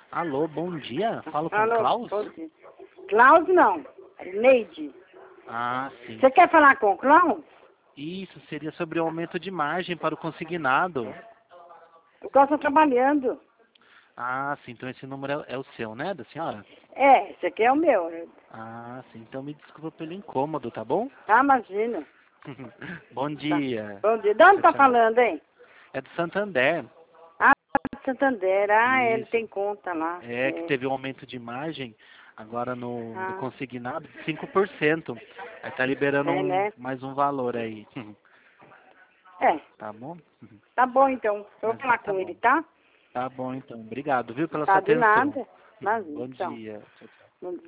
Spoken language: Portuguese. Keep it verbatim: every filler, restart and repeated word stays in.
Alô, bom dia. Falo com o Alô, Klaus? bom dia. Klaus não, é Neide. Ah, sim. Você quer falar com o Klaus? Isso seria sobre o aumento de margem para o consignado. O Klaus está trabalhando. Ah, sim. Então esse número é, é o seu, né, da senhora? É, esse aqui é o meu. Ah, sim. Então me desculpa pelo incômodo, tá bom? Tá, imagina. Bom Tá. dia. Bom dia. De onde Tchau, tá tchau. falando, hein? É do Santander. Ah, Santander. Ah, ele Isso. tem conta lá. É que É. teve um aumento de margem agora no, no Ah, consignado de cinco por cento. Aí tá liberando é, um, né? mais um valor aí. É. Tá bom? Tá bom, então. Eu vou Mas falar tá com ele, bom. tá? Tá bom, então. Obrigado, viu, pela sua Tá, de atenção. nada. Imagina, Bom então. dia. Tchau, tchau. Bom